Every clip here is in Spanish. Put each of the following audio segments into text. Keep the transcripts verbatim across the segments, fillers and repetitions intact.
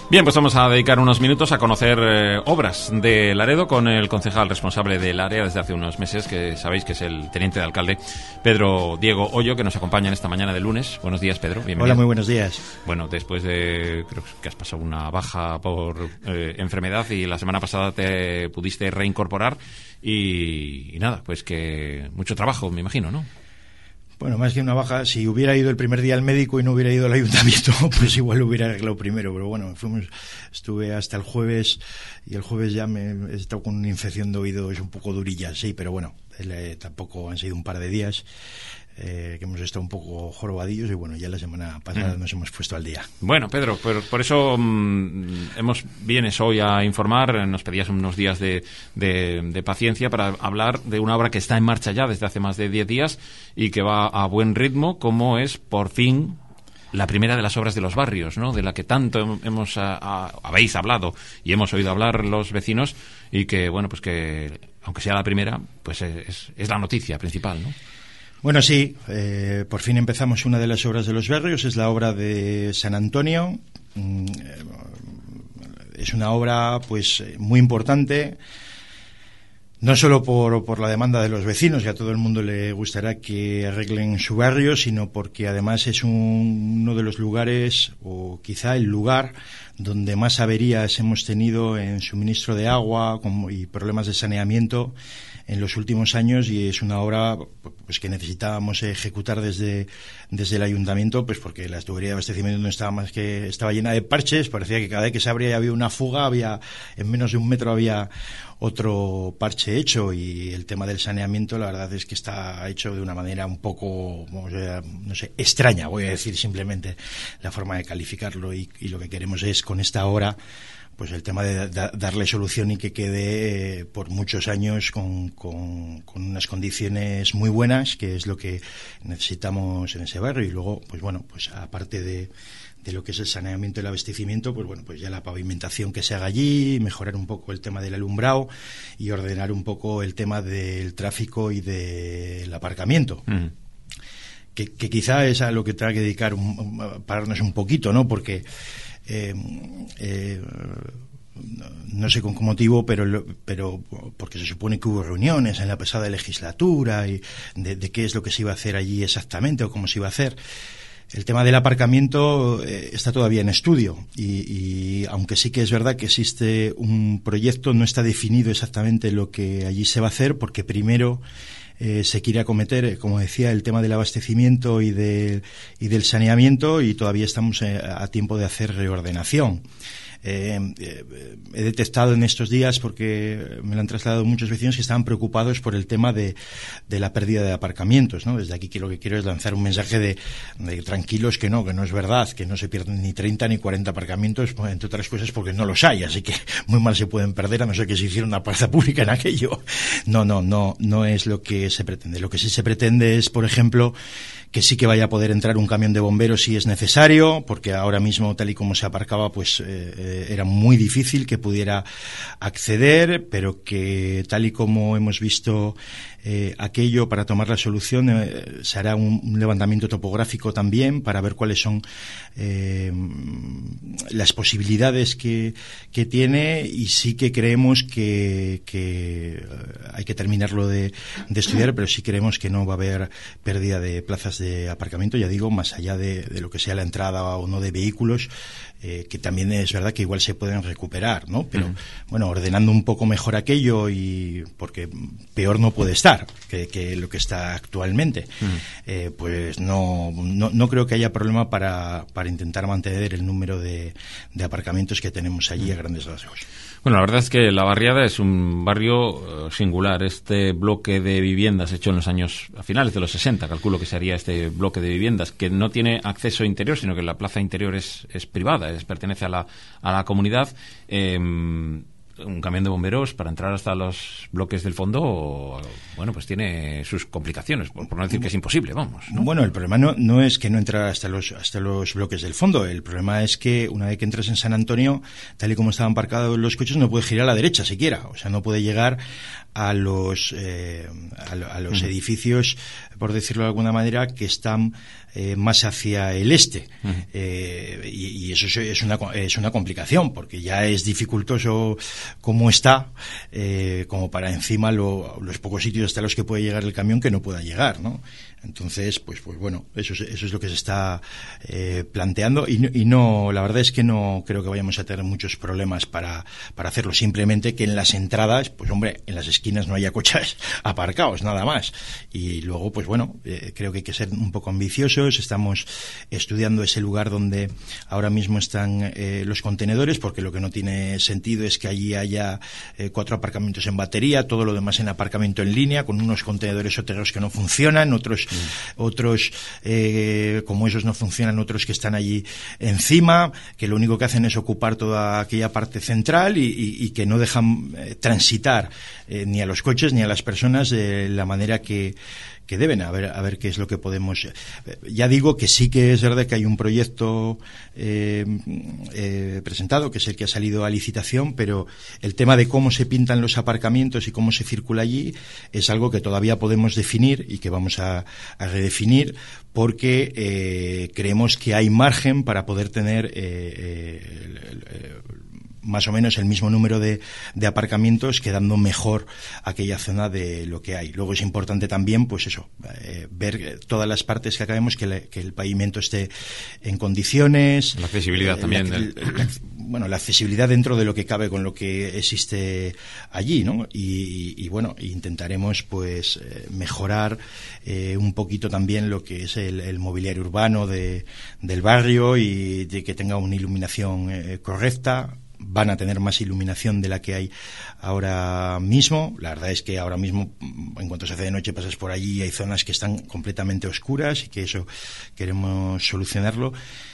Bien, pues vamos a dedicar unos minutos a conocer eh, obras de Laredo con el concejal responsable del área desde hace unos meses, que sabéis que es el teniente de alcalde, Pedro Diego Hoyo, que nos acompaña en esta mañana de lunes. Buenos días, Pedro. Bienvenido. Hola, muy buenos días. Bueno, después de, creo que has pasado una baja por eh, enfermedad y la semana pasada te pudiste reincorporar y, y nada, pues que mucho trabajo, me imagino, ¿no? Bueno, más que una baja, si hubiera ido el primer día al médico y no hubiera ido al ayuntamiento, pues igual lo hubiera arreglado primero. Pero bueno, fuimos, estuve hasta el jueves y el jueves ya me he estado con una infección de oídos un poco durilla, sí, pero bueno, eh, tampoco han sido un par de días eh, que hemos estado un poco jorobadillos y bueno, ya la semana pasada mm. nos hemos puesto al día. Bueno, Pedro, por, por eso mmm, hemos vienes hoy a informar, nos pedías unos días de, de, de paciencia para hablar de una obra que está en marcha ya desde hace más de diez días y que va a buen ritmo, como es por fin la primera de las obras de los barrios, ¿no? De la que tanto hemos a, a, habéis hablado y hemos oído hablar los vecinos y que, bueno, pues que aunque sea la primera, pues es, es la noticia principal, ¿no? Bueno, sí, eh, por fin empezamos una de las obras de los barrios, es la obra de San Antonio. Mm, eh, es una obra, pues, muy importante. No solo por, por la demanda de los vecinos, que a todo el mundo le gustará que arreglen su barrio, sino porque además es un, uno de los lugares, o quizá el lugar, donde más averías hemos tenido en suministro de agua como, y problemas de saneamiento en los últimos años, y es una obra pues que necesitábamos ejecutar desde, desde el ayuntamiento, pues porque la tubería de abastecimiento no estaba más que estaba llena de parches, parecía que cada vez que se abría había una fuga, había en menos de un metro había otro parche hecho, y el tema del saneamiento la verdad es que está hecho de una manera un poco, no sé, extraña, voy a decir simplemente la forma de calificarlo, y, y lo que queremos es con esta obra pues el tema de da, darle solución y que quede eh, por muchos años con, con, con unas condiciones muy buenas, que es lo que necesitamos en ese barrio. Y luego, pues bueno, pues aparte de, de lo que es el saneamiento y el abastecimiento, pues bueno, pues ya la pavimentación que se haga allí, mejorar un poco el tema del alumbrado y ordenar un poco el tema del tráfico y del aparcamiento. Mm. Que, que quizá es a lo que tenga que dedicar, un, pararnos un poquito, ¿no? Porque Eh, eh, no sé con qué motivo, pero, pero porque se supone que hubo reuniones en la pasada legislatura y de, de qué es lo que se iba a hacer allí exactamente o cómo se iba a hacer. El tema del aparcamiento eh, está todavía en estudio y, y aunque sí que es verdad que existe un proyecto, no está definido exactamente lo que allí se va a hacer, porque primero Eh, se quiere acometer, eh, como decía, el tema del abastecimiento y, de, y del saneamiento, y todavía estamos eh, a tiempo de hacer reordenación. Eh, eh, he detectado en estos días, porque me lo han trasladado muchos vecinos, que estaban preocupados por el tema de, de la pérdida de aparcamientos, ¿no? Desde aquí que lo que quiero es lanzar un mensaje de, de tranquilos, que no, que no es verdad, que no se pierden ni treinta ni cuarenta aparcamientos, entre otras cosas porque no los hay, así que muy mal se pueden perder, a no ser que se hiciera una plaza pública en aquello. No, no, no, no es lo que se pretende. Lo que sí se pretende es, por ejemplo, que sí que vaya a poder entrar un camión de bomberos si es necesario, porque ahora mismo, tal y como se aparcaba, pues eh, era muy difícil que pudiera acceder, pero que tal y como hemos visto eh, aquello, para tomar la solución eh, se hará un, un levantamiento topográfico también para ver cuáles son eh, las posibilidades que, que tiene, y sí que creemos que, que hay que terminarlo de, de estudiar, pero sí creemos que no va a haber pérdida de plazas de aparcamiento, ya digo, más allá de, de lo que sea la entrada o no de vehículos, eh, que también es verdad que igual se pueden recuperar, ¿no? Pero uh-huh. bueno, ordenando un poco mejor aquello, y porque peor no puede estar que, que lo que está actualmente, uh-huh. eh, pues no, no no creo que haya problema para, para intentar mantener el número de, de aparcamientos que tenemos allí uh-huh. a grandes rasgos. Bueno, la verdad es que La Barriada es un barrio uh, singular. Este bloque de viviendas hecho en los años, a finales de los sesenta, calculo que sería este bloque de viviendas, que no tiene acceso interior, sino que la plaza interior es, es privada, es, pertenece a la, a la comunidad. Eh, un camión de bomberos para entrar hasta los bloques del fondo, bueno, pues tiene sus complicaciones, por, por no decir que es imposible, vamos, ¿no? Bueno, el problema no, no es que no entrar hasta los hasta los bloques del fondo. El problema es que una vez que entras en San Antonio, tal y como estaban aparcados los coches, no puede girar a la derecha siquiera. O sea, no puede llegar a los eh, a, a los uh-huh. edificios, por decirlo de alguna manera, que están eh, más hacia el este. Uh-huh. Eh, y, y eso es una es una complicación, porque ya es dificultoso como está, eh, como para encima lo, los pocos sitios hasta los que puede llegar el camión que no pueda llegar, ¿no? Entonces, pues, pues bueno, eso es, eso es lo que se está eh, planteando y, y no, la verdad es que no creo que vayamos a tener muchos problemas para, para hacerlo. Simplemente que en las entradas, pues hombre, en las esquinas no haya coches aparcados, nada más. Y luego, pues bueno, eh, creo que hay que ser un poco ambiciosos. Estamos estudiando ese lugar donde ahora mismo están eh, los contenedores, porque lo que no tiene sentido es que allí haya eh, cuatro aparcamientos en batería, todo lo demás en aparcamiento en línea, con unos contenedores soterrados que no funcionan, otros otros eh, como esos no funcionan, otros que están allí encima, que lo único que hacen es ocupar toda aquella parte central y, y, y que no dejan eh, transitar eh, ni a los coches ni a las personas de la manera que que deben, a ver, a ver qué es lo que podemos. Ya digo que sí que es verdad que hay un proyecto eh, eh, presentado, que es el que ha salido a licitación, pero el tema de cómo se pintan los aparcamientos y cómo se circula allí es algo que todavía podemos definir y que vamos a, a redefinir, porque eh, creemos que hay margen para poder tener eh, eh, el, el, más o menos el mismo número de, de aparcamientos, quedando mejor aquella zona de lo que hay. Luego es importante también, pues eso, eh, ver todas las partes que acabemos, que, le, que el pavimento esté en condiciones. La accesibilidad eh, también. La, del... la, bueno, la accesibilidad dentro de lo que cabe con lo que existe allí, ¿no? Y, y, y bueno, intentaremos pues eh, mejorar eh, un poquito también lo que es el, el mobiliario urbano de, del barrio y de que tenga una iluminación eh, correcta. Van a tener más iluminación de la que hay ahora mismo. La verdad es que ahora mismo, en cuanto se hace de noche, pasas por allí y hay zonas que están completamente oscuras y que eso queremos solucionarlo.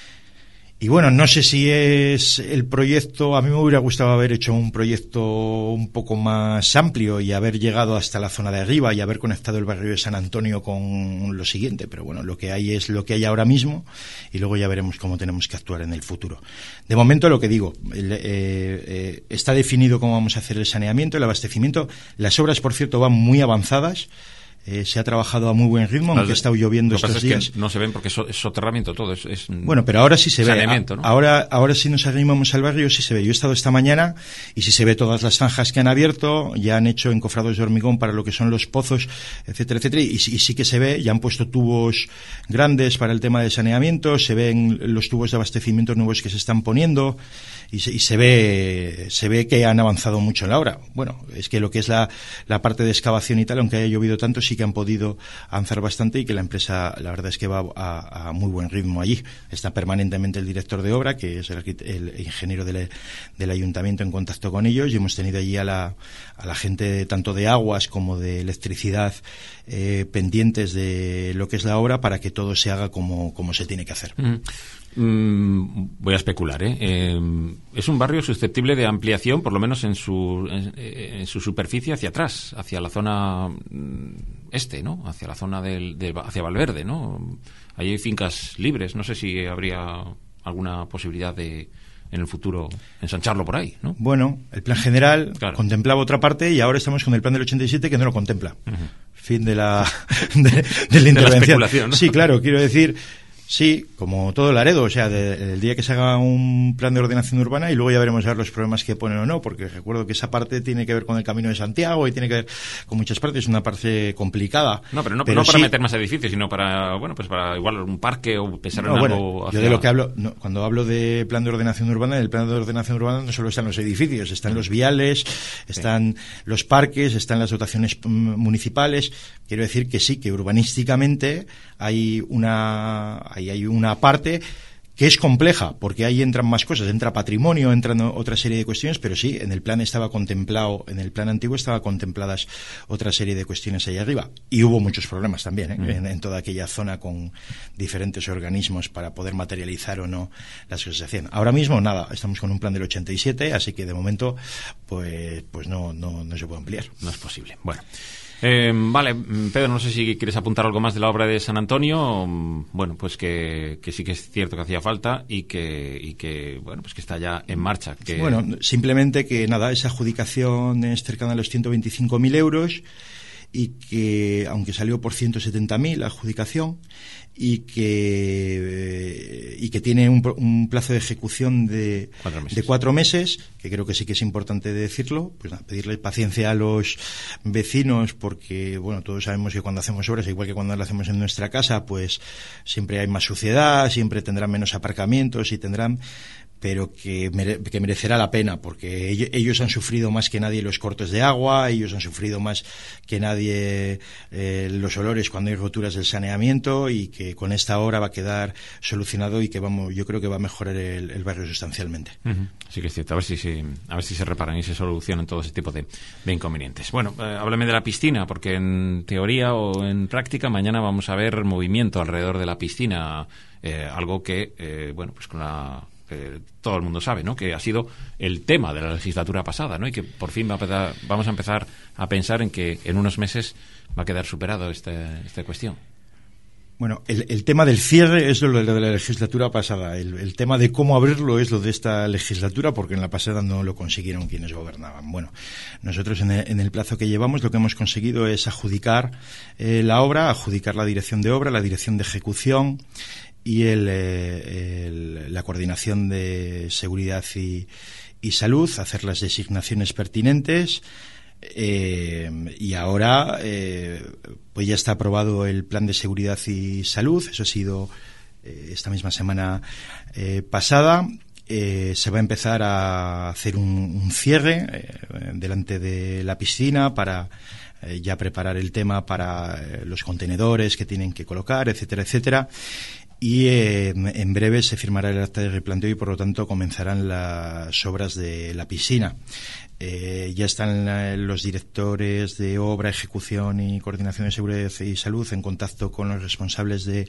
Y bueno, no sé si es el proyecto, a mí me hubiera gustado haber hecho un proyecto un poco más amplio y haber llegado hasta la zona de arriba y haber conectado el barrio de San Antonio con lo siguiente, pero bueno, lo que hay es lo que hay ahora mismo y luego ya veremos cómo tenemos que actuar en el futuro. De momento, lo que digo, el, eh, eh, está definido cómo vamos a hacer el saneamiento, el abastecimiento. Las obras, por cierto, van muy avanzadas. Eh, se ha trabajado a muy buen ritmo, aunque ha estado lloviendo estos días. Lo que pasa es que no se ven porque es soterramiento todo, es, es bueno, pero ahora sí se ve. ¿No? Ahora, ahora sí nos arrimamos al barrio, sí se ve. Yo he estado esta mañana y sí se ve todas las zanjas que han abierto, ya han hecho encofrados de hormigón para lo que son los pozos, etcétera, etcétera, y, y sí que se ve, ya han puesto tubos grandes para el tema de saneamiento, se ven los tubos de abastecimiento nuevos que se están poniendo y se, y se ve, se ve que han avanzado mucho en la obra. Bueno, es que lo que es la, la parte de excavación y tal, aunque haya llovido tanto, sí que han podido avanzar bastante y que la empresa, la verdad es que va a, a muy buen ritmo allí. Está permanentemente el director de obra, que es el, el ingeniero del, del ayuntamiento, en contacto con ellos, y hemos tenido allí a la, a la gente tanto de aguas como de electricidad eh, pendientes de lo que es la obra para que todo se haga como, como se tiene que hacer. Mm. Mm, voy a especular, ¿eh? Eh, es un barrio susceptible de ampliación, por lo menos en su, en, en su superficie hacia atrás, hacia la zona este, ¿no? Hacia la zona del, de, hacia Valverde, ¿no? Ahí hay fincas libres, no sé si habría alguna posibilidad de en el futuro ensancharlo por ahí, ¿no? Bueno, el plan general claro. contemplaba otra parte y ahora estamos con el plan del ochenta y siete que no lo contempla. Uh-huh. Fin de la de, de la intervención. De la ¿no? Sí, claro, quiero decir. Sí, como todo Laredo, o sea, de, el día que se haga un plan de ordenación urbana y luego ya veremos a ver los problemas que ponen o no, porque recuerdo que esa parte tiene que ver con el Camino de Santiago y tiene que ver con muchas partes, es una parte complicada. No, pero no, pero no para sí, meter más edificios, sino para, bueno, pues para igual un parque o pensar no, en bueno, algo hacia... Yo de lo que hablo, no, cuando hablo de plan de ordenación urbana, en el plan de ordenación urbana no solo están los edificios, están los viales, están sí. los parques, están las dotaciones municipales. Quiero decir que sí, que urbanísticamente hay una, hay, hay una parte que es compleja, porque ahí entran más cosas, entra patrimonio, entran otra serie de cuestiones, pero sí, en el plan estaba contemplado, en el plan antiguo estaba contempladas otra serie de cuestiones ahí arriba. Y hubo muchos problemas también, ¿eh? Mm. en, en toda aquella zona con diferentes organismos para poder materializar o no las cosas que se hacían. Ahora mismo, nada, estamos con un plan del ochenta y siete, así que de momento, pues, pues no, no, no se puede ampliar. No es posible. Bueno. Eh, vale, Pedro, no sé si quieres apuntar algo más de la obra de San Antonio. Bueno, pues que, que sí que es cierto que hacía falta y que, y que bueno, pues que está ya en marcha. Que... Bueno, simplemente que nada, esa adjudicación es cercana a los ciento veinticinco mil euros y que, aunque salió por ciento setenta mil la adjudicación, y que eh, y que tiene un, un plazo de ejecución de cuatro, de cuatro meses, que creo que sí que es importante decirlo, pues nada, pedirle paciencia a los vecinos, porque bueno, todos sabemos que cuando hacemos obras, igual que cuando las hacemos en nuestra casa, pues siempre hay más suciedad, siempre tendrán menos aparcamientos y tendrán, pero que, mere, que merecerá la pena, porque ellos, ellos han sufrido más que nadie los cortes de agua, ellos han sufrido más que nadie eh, los olores cuando hay roturas del saneamiento, y que con esta obra va a quedar solucionado y que vamos, yo creo que va a mejorar el, el barrio sustancialmente. Uh-huh. Sí que es cierto, a ver si se, a ver si se reparan y se solucionan todo ese tipo de, de inconvenientes. Bueno, eh, háblame de la piscina, porque en teoría o en práctica mañana vamos a ver movimiento alrededor de la piscina, eh, algo que, eh, bueno, pues con la... Eh, todo el mundo sabe, ¿no?, que ha sido el tema de la legislatura pasada, ¿no?, y que por fin va a empezar, vamos a empezar a pensar en que en unos meses va a quedar superado este, esta cuestión. Bueno, el, el tema del cierre es lo de la legislatura pasada. El, el tema de cómo abrirlo es lo de esta legislatura, porque en la pasada no lo consiguieron quienes gobernaban. Bueno, nosotros en el, en el plazo que llevamos lo que hemos conseguido es adjudicar eh, la obra, adjudicar la dirección de obra, la dirección de ejecución y el, eh, el, la coordinación de seguridad y, y salud, hacer las designaciones pertinentes. Eh, y ahora eh, pues ya está aprobado el plan de seguridad y salud. Eso ha sido eh, esta misma semana eh, pasada. Eh, se va a empezar a hacer un, un cierre eh, delante de la piscina para eh, ya preparar el tema para eh, los contenedores que tienen que colocar, etcétera, etcétera. Y eh, en breve se firmará el acta de replanteo y por lo tanto comenzarán las obras de la piscina. Eh, ya están eh, los directores de obra, ejecución y coordinación de seguridad y salud en contacto con los responsables de,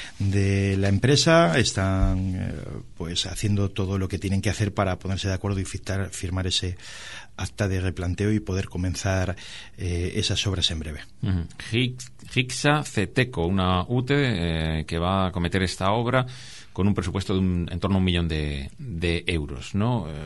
de la empresa. Están eh, pues haciendo todo lo que tienen que hacer para ponerse de acuerdo y firmar, firmar ese acta de replanteo y poder comenzar eh, esas obras en breve. Uh-huh. Gixa Ceteco, una U T E eh, que va a acometer esta obra con un presupuesto de un, en torno a un millón de, de euros, ¿no? Eh,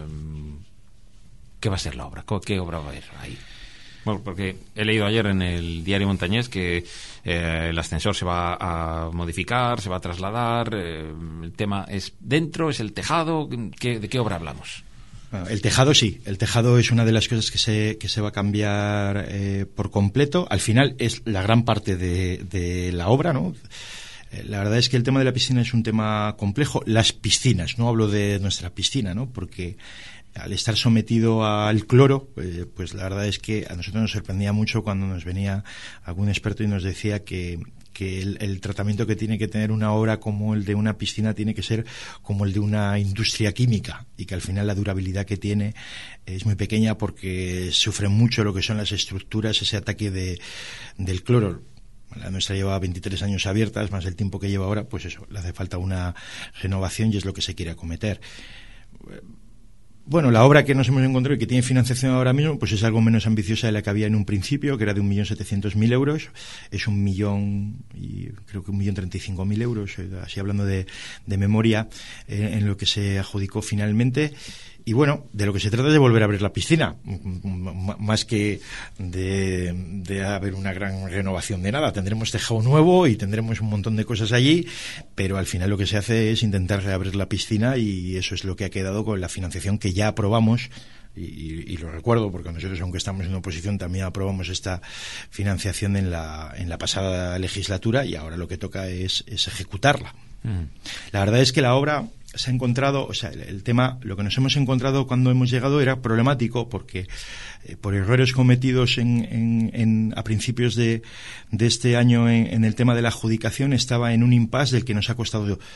¿Qué va a ser la obra? ¿Qué obra va a haber ahí? Bueno, porque he leído ayer en el diario Montañés que eh, el ascensor se va a modificar, se va a trasladar. Eh, el tema es dentro, es el tejado. ¿Qué, ¿De qué obra hablamos? Bueno, el tejado sí, el tejado es una de las cosas que se, que se va a cambiar eh, por completo. Al final es la gran parte de, de la obra, ¿no? La verdad es que el tema de la piscina es un tema complejo. Las piscinas, no hablo de nuestra piscina, ¿no? Porque al estar sometido al cloro, eh, pues la verdad es que a nosotros nos sorprendía mucho cuando nos venía algún experto y nos decía que, que el, el tratamiento que tiene que tener una obra como el de una piscina tiene que ser como el de una industria química, y que al final la durabilidad que tiene es muy pequeña porque sufre mucho lo que son las estructuras, ese ataque de, del cloro. La nuestra lleva veintitrés años abiertas, más el tiempo que lleva ahora, pues eso, le hace falta una renovación y es lo que se quiere acometer. Bueno, la obra que nos hemos encontrado y que tiene financiación ahora mismo, pues es algo menos ambiciosa de la que había en un principio, que era de un millón setecientos mil euros. Es un millón, y creo que un millón treinta y cinco mil euros, así hablando de, de memoria, eh, en lo que se adjudicó finalmente. Y bueno, de lo que se trata es de volver a abrir la piscina, más que de, de haber una gran renovación de nada. Tendremos tejado nuevo y tendremos un montón de cosas allí, pero al final lo que se hace es intentar reabrir la piscina, y eso es lo que ha quedado con la financiación que ya aprobamos. Y, y, y lo recuerdo porque nosotros, aunque estamos en oposición, también aprobamos esta financiación en la, en la pasada legislatura, y ahora lo que toca es, es ejecutarla. Mm. La verdad es que la obra se ha encontrado, o sea, el, el tema, lo que nos hemos encontrado cuando hemos llegado era problemático porque eh, por errores cometidos en, en, en, a principios de, de este año en, en el tema de la adjudicación estaba en un impasse del que nos ha costado eh,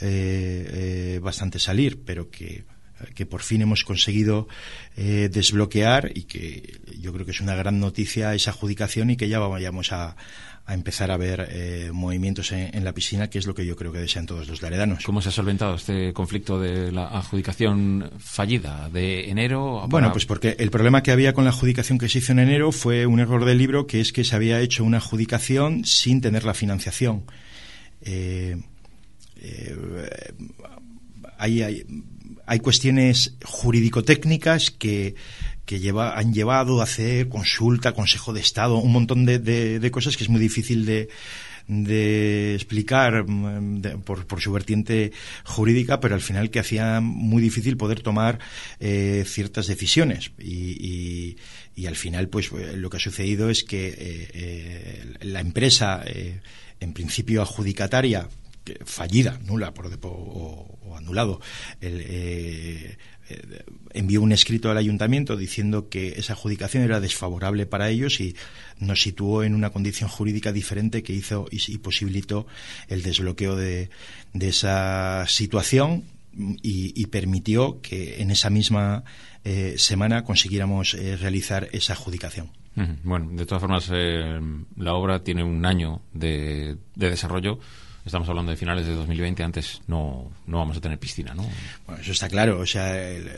eh, bastante salir, pero que que por fin hemos conseguido eh, desbloquear y que yo creo que es una gran noticia esa adjudicación y que ya vayamos a, a empezar a ver eh, movimientos en, en la piscina, que es lo que yo creo que desean todos los laredanos. ¿Cómo se ha solventado este conflicto de la adjudicación fallida de enero? Para... Bueno, pues porque el problema que había con la adjudicación que se hizo en enero fue un error del libro, que es que se había hecho una adjudicación sin tener la financiación. Eh, eh, hay... hay Hay cuestiones jurídico-técnicas que, que lleva, han llevado a hacer consulta, Consejo de Estado, un montón de, de, de cosas que es muy difícil de, de explicar de, por, por su vertiente jurídica, pero al final que hacía muy difícil poder tomar eh, ciertas decisiones. Y, y, y al final, pues lo que ha sucedido es que eh, eh, la empresa, eh, en principio adjudicataria, fallida, nula por, o, o anulado, el, eh, eh, envió un escrito al ayuntamiento diciendo que esa adjudicación era desfavorable para ellos y nos situó en una condición jurídica diferente que hizo y, y posibilitó el desbloqueo de, de esa situación y, y permitió que en esa misma eh, semana consiguiéramos eh, realizar esa adjudicación. Bueno, de todas formas, eh, la obra tiene un año de, de desarrollo. Estamos hablando de finales de dos mil veinte, antes no, no vamos a tener piscina, ¿no? Bueno, eso está claro, o sea, el,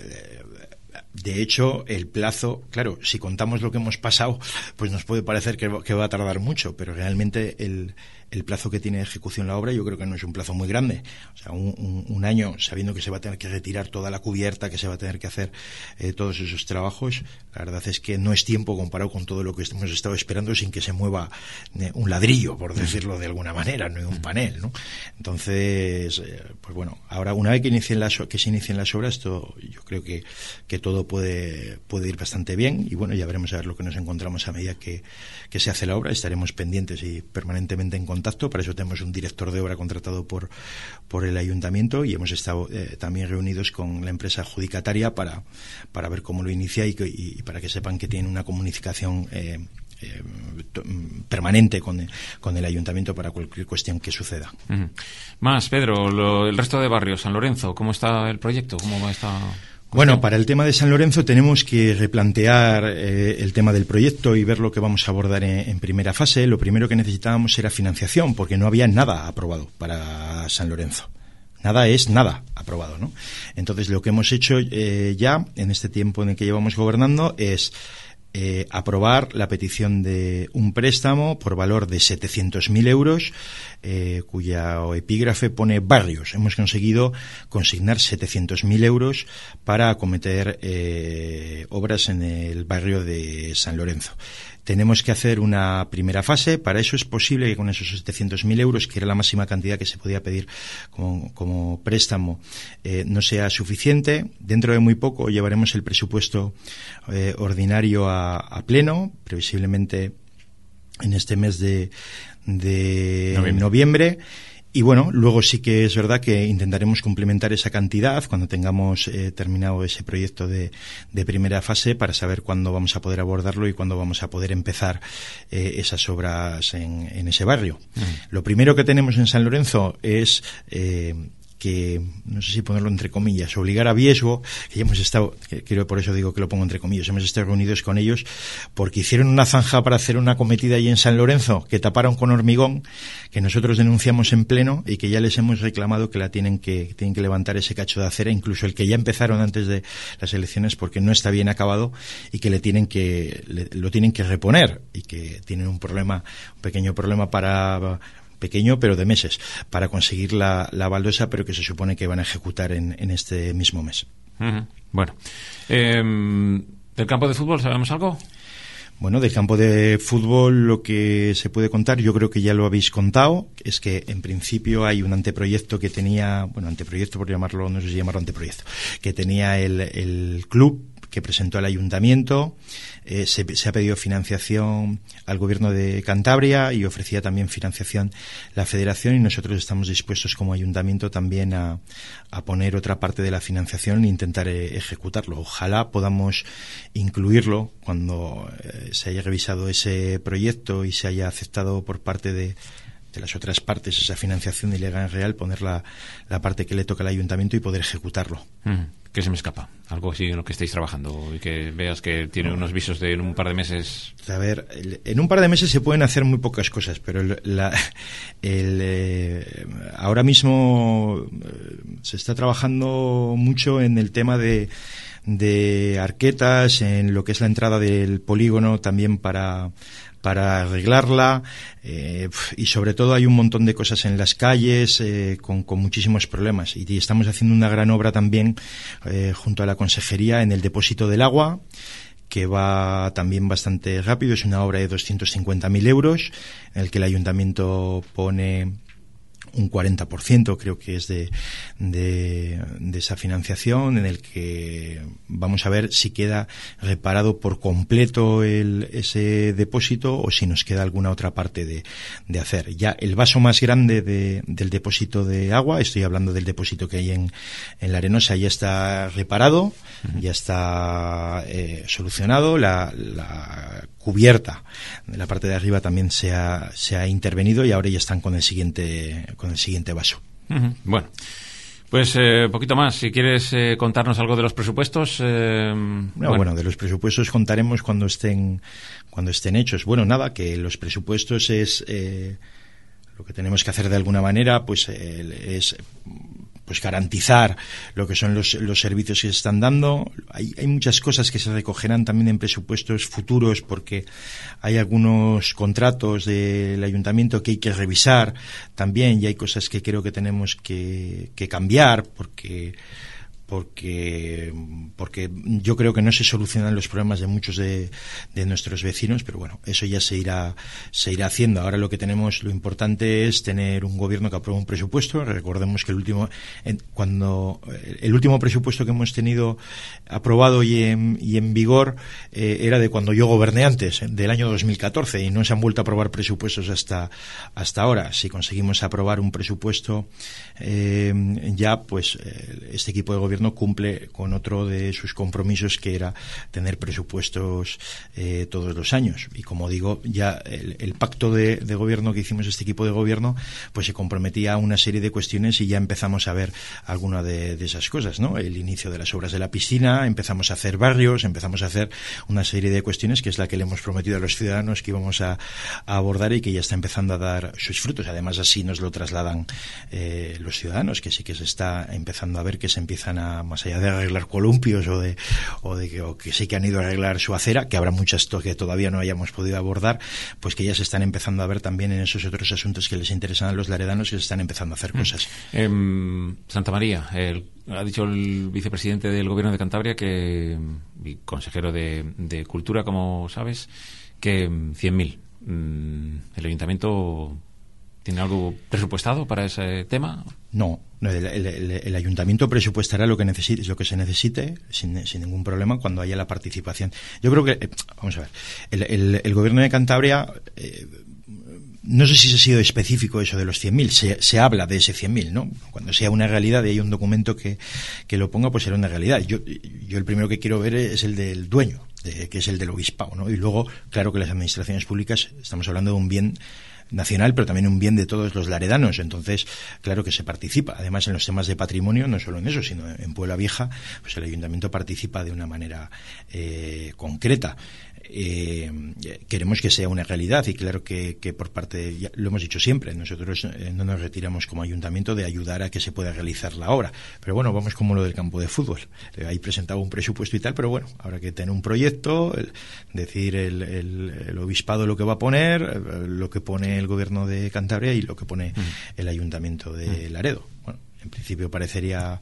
de hecho, el plazo, claro, si contamos lo que hemos pasado, pues nos puede parecer que, que va a tardar mucho, pero realmente el, el plazo que tiene de ejecución la obra yo creo que no es un plazo muy grande. O sea, un, un, un año sabiendo que se va a tener que retirar toda la cubierta, que se va a tener que hacer eh, todos esos trabajos, la verdad es que no es tiempo comparado con todo lo que hemos estado esperando sin que se mueva eh, un ladrillo, por decirlo de alguna manera, no un panel, ¿no? Entonces, eh, pues bueno, ahora una vez que inicien las, que se inicien las obras, esto, yo creo que, que todo puede, puede ir bastante bien y bueno, ya veremos a ver lo que nos encontramos a medida que, que se hace la obra. Estaremos pendientes y permanentemente en contacto. Para eso tenemos un director de obra contratado por, por el ayuntamiento y hemos estado eh, también reunidos con la empresa adjudicataria para, para ver cómo lo inicia y, y, y para que sepan que tienen una comunicación eh, eh, permanente con el, con el ayuntamiento para cualquier cuestión que suceda. Uh-huh. Más, Pedro, lo, el resto de barrios, San Lorenzo, ¿cómo está el proyecto? ¿Cómo va esta...? Bueno, para el tema de San Lorenzo tenemos que replantear eh, el tema del proyecto y ver lo que vamos a abordar en, en primera fase. Lo primero que necesitábamos era financiación, porque no había nada aprobado para San Lorenzo. Nada es nada aprobado, ¿no? Entonces, lo que hemos hecho eh, ya, en este tiempo en el que llevamos gobernando, es eh, aprobar la petición de un préstamo por valor de setecientos mil euros, eh, cuya epígrafe pone barrios. Hemos conseguido consignar setecientos mil euros para acometer eh, obras en el barrio de San Lorenzo. Tenemos que hacer una primera fase. Para eso es posible que con esos setecientos mil euros, que era la máxima cantidad que se podía pedir como, como préstamo, eh, no sea suficiente. Dentro de muy poco llevaremos el presupuesto eh, ordinario a, a pleno, previsiblemente en este mes de, de noviembre. noviembre. Y bueno, luego sí que es verdad que intentaremos complementar esa cantidad cuando tengamos eh, terminado ese proyecto de, de primera fase para saber cuándo vamos a poder abordarlo y cuándo vamos a poder empezar eh, esas obras en, en ese barrio. Mm. Lo primero que tenemos en San Lorenzo es... Eh, que, no sé si ponerlo entre comillas, obligar a Viesgo, que ya hemos estado, que, que por eso digo que lo pongo entre comillas, hemos estado reunidos con ellos, porque hicieron una zanja para hacer una cometida allí en San Lorenzo, que taparon con hormigón, que nosotros denunciamos en pleno, y que ya les hemos reclamado que la tienen que, que tienen que levantar ese cacho de acera, incluso el que ya empezaron antes de las elecciones, porque no está bien acabado, y que le tienen que, le, lo tienen que reponer, y que tienen un problema, un pequeño problema para, pequeño pero de meses, para conseguir la, la baldosa, pero que se supone que van a ejecutar en, en este mismo mes. Uh-huh. Bueno, eh, ¿del campo de fútbol sabemos algo? Bueno, del campo de fútbol lo que se puede contar, yo creo que ya lo habéis contado, es que en principio hay un anteproyecto que tenía, bueno, anteproyecto por llamarlo, no sé si llamarlo anteproyecto, que tenía el, el club, que presentó el ayuntamiento. Eh, se, se ha pedido financiación al gobierno de Cantabria y ofrecía también financiación la federación, y nosotros estamos dispuestos como ayuntamiento también a, a poner otra parte de la financiación e intentar eh, ejecutarlo. Ojalá podamos incluirlo cuando eh, se haya revisado ese proyecto y se haya aceptado por parte de de las otras partes esa financiación ilegal real, poner la, la parte que le toca al ayuntamiento y poder ejecutarlo. Mm, ¿Qué se me escapa? Algo así en lo que estéis trabajando y que veas que tiene unos visos de en un par de meses. A ver, en un par de meses se pueden hacer muy pocas cosas, pero el, la, el, eh, ahora mismo se está trabajando mucho en el tema de de arquetas, en lo que es la entrada del polígono también para para arreglarla, eh, y sobre todo hay un montón de cosas en las calles eh, con, con muchísimos problemas, y, y estamos haciendo una gran obra también eh, junto a la consejería en el depósito del agua, que va también bastante rápido. Es una obra de doscientos cincuenta mil euros en el que el ayuntamiento pone un cuarenta por ciento, creo que es de, de, de esa financiación, en el que vamos a ver si queda reparado por completo el, ese depósito o si nos queda alguna otra parte de, de hacer. Ya el vaso más grande de, del depósito de agua, estoy hablando del depósito que hay en, en La Arenosa, ya está reparado, uh-huh. ya está eh, solucionado. La, la cubierta de la parte de arriba también se ha, se ha intervenido, y ahora ya están con el siguiente con el siguiente vaso. Uh-huh. Bueno, pues eh, poquito más. Si quieres eh, contarnos algo de los presupuestos. Eh, no, bueno. bueno, de los presupuestos contaremos cuando estén cuando estén hechos. Bueno, nada, que los presupuestos es eh, lo que tenemos que hacer de alguna manera, pues eh, es pues garantizar lo que son los, los servicios que se están dando. Hay, hay muchas cosas que se recogerán también en presupuestos futuros, porque hay algunos contratos del ayuntamiento que hay que revisar también, y hay cosas que creo que tenemos que, que cambiar, porque porque porque yo creo que no se solucionan los problemas de muchos de, de nuestros vecinos, pero bueno, eso ya se irá se irá haciendo. Ahora lo que tenemos, lo importante es tener un gobierno que apruebe un presupuesto. Recordemos que el último en, cuando el último presupuesto que hemos tenido aprobado y en, y en vigor eh, era de cuando yo goberné antes, del año dos mil catorce, y no se han vuelto a aprobar presupuestos hasta hasta ahora. Si conseguimos aprobar un presupuesto eh, ya, pues eh, este equipo de gobierno cumple con otro de sus compromisos, que era tener presupuestos eh, todos los años. Y como digo, ya el, el pacto de, de gobierno que hicimos este equipo de gobierno, pues se comprometía a una serie de cuestiones, y ya empezamos a ver alguna de, de esas cosas, ¿no? El inicio de las obras de la piscina, empezamos a hacer barrios, empezamos a hacer una serie de cuestiones que es la que le hemos prometido a los ciudadanos que íbamos a, a abordar, y que ya está empezando a dar sus frutos. Además, así nos lo trasladan eh, los ciudadanos, que sí que se está empezando a ver que se empiezan a, más allá de arreglar columpios o de, o de que, o que sí que han ido a arreglar su acera, que habrá muchas que todavía no hayamos podido abordar, pues que ya se están empezando a ver también en esos otros asuntos que les interesan a los laredanos, que se están empezando a hacer cosas. Eh, Santa María, el, ha dicho el vicepresidente del Gobierno de Cantabria, que y consejero de, de Cultura, como sabes, que cien mil. ¿El ayuntamiento tiene algo presupuestado para ese tema? No, el, el, el, el ayuntamiento presupuestará lo que necesite, lo que se necesite sin, sin ningún problema cuando haya la participación. Yo creo que, eh, vamos a ver, el, el, el Gobierno de Cantabria, eh, no sé si se ha sido específico eso de los cien mil, se, se habla de ese cien mil, ¿no? Cuando sea una realidad y hay un documento que, que lo ponga, pues será una realidad. Yo, yo el primero que quiero ver es el del dueño, de, que es el del obispado, ¿no? Y luego, claro que las administraciones públicas, estamos hablando de un bien nacional, pero también un bien de todos los laredanos. Entonces, claro que se participa. Además, en los temas de patrimonio, no solo en eso, sino en Puebla Vieja, pues el ayuntamiento participa de una manera eh, concreta. Eh, queremos que sea una realidad, y claro que, que por parte, ya lo hemos dicho siempre, nosotros eh, no nos retiramos como ayuntamiento de ayudar a que se pueda realizar la obra, pero bueno, vamos como lo del campo de fútbol, eh, ahí presentaba un presupuesto y tal, pero bueno, habrá que tener un proyecto, el, decir el, el, el obispado lo que va a poner, eh, lo que pone el gobierno de Cantabria y lo que pone mm. el ayuntamiento de Laredo. Bueno, en principio parecería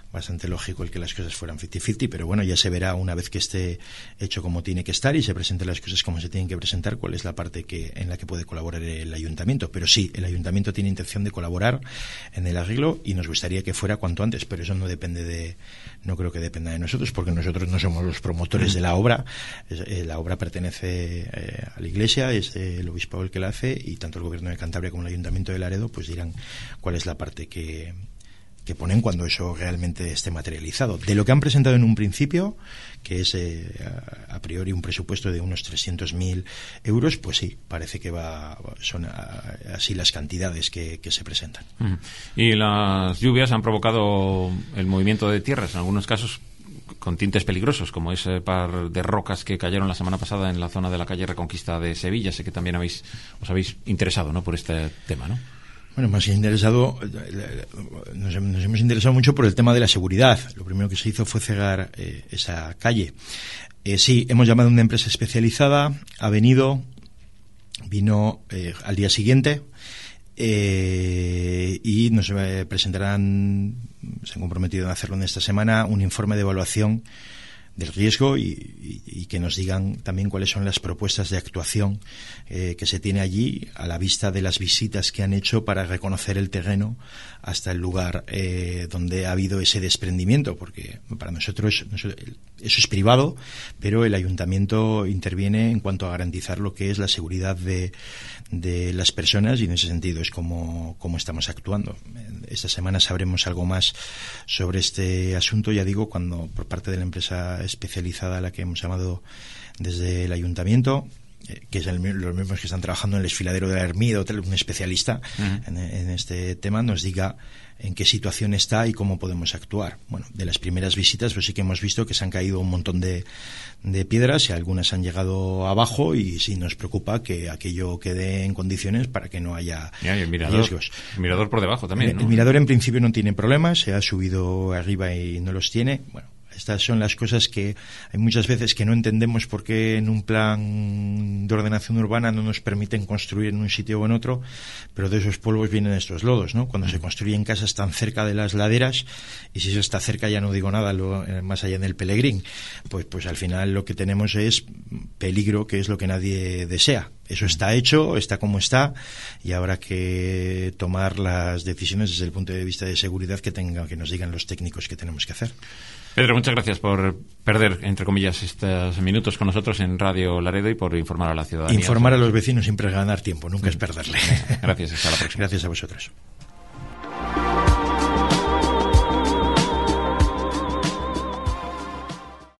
bastante lógico el que las cosas fueran cincuenta cincuenta, pero bueno, ya se verá una vez que esté hecho como tiene que estar y se presenten las cosas como se tienen que presentar, cuál es la parte que en la que puede colaborar el ayuntamiento. Pero sí, el ayuntamiento tiene intención de colaborar en el arreglo y nos gustaría que fuera cuanto antes, pero eso no depende de, no creo que dependa de nosotros, porque nosotros no somos los promotores de la obra. Eh, la obra pertenece eh, a la Iglesia, es el obispado el que la hace, y tanto el gobierno de Cantabria como el ayuntamiento de Laredo pues dirán cuál es la parte que que ponen cuando eso realmente esté materializado. De lo que han presentado en un principio, que es eh, a, a priori un presupuesto de unos trescientos mil euros, pues sí, parece que va son a, así las cantidades que, que se presentan. Mm. Y las lluvias han provocado el movimiento de tierras, en algunos casos con tintes peligrosos, como ese par de rocas que cayeron la semana pasada en la zona de la calle Reconquista de Sevilla. Sé que también habéis os habéis interesado, ¿no?, por este tema, ¿no? Bueno, más interesado, nos, nos hemos interesado mucho por el tema de la seguridad. Lo primero que se hizo fue cegar eh, esa calle. Eh, sí, hemos llamado a una empresa especializada, ha venido, vino eh, al día siguiente eh, y nos eh, presentarán, se han comprometido a hacerlo en esta semana, un informe de evaluación del riesgo y, y, y que nos digan también cuáles son las propuestas de actuación eh, que se tiene allí a la vista de las visitas que han hecho para reconocer el terreno hasta el lugar eh, donde ha habido ese desprendimiento, porque para nosotros, nosotros eso es privado, pero el ayuntamiento interviene en cuanto a garantizar lo que es la seguridad de, de las personas, y en ese sentido es como, como estamos actuando. Esta semana sabremos algo más sobre este asunto, ya digo, cuando por parte de la empresa especializada a la que hemos llamado desde el ayuntamiento, eh, que es el, los mismos que están trabajando en el desfiladero de la Ermida, un especialista uh-huh. en, en este tema, nos diga en qué situación está y cómo podemos actuar. Bueno, de las primeras visitas pues sí que hemos visto que se han caído un montón de, de piedras y algunas han llegado abajo, y sí nos preocupa que aquello quede en condiciones para que no haya ya, y el mirador, riesgos. El mirador por debajo también, ¿no? El, el mirador en principio no tiene problemas, se ha subido arriba y no los tiene. Bueno, estas son las cosas que hay muchas veces que no entendemos por qué en un plan de ordenación urbana no nos permiten construir en un sitio o en otro, pero de esos polvos vienen estos lodos, ¿no? Cuando se construyen casas tan cerca de las laderas, y si eso está cerca ya no digo nada, lo, más allá del Pelegrín, pues, pues al final lo que tenemos es peligro, que es lo que nadie desea. Eso está hecho, está como está, y habrá que tomar las decisiones desde el punto de vista de seguridad que tenga, que nos digan los técnicos que tenemos que hacer. Pedro, muchas gracias por perder, entre comillas, estos minutos con nosotros en Radio Laredo y por informar a la ciudadanía. Informar a los vecinos siempre es ganar tiempo, nunca es perderle. Gracias, hasta la próxima. Gracias a vosotros.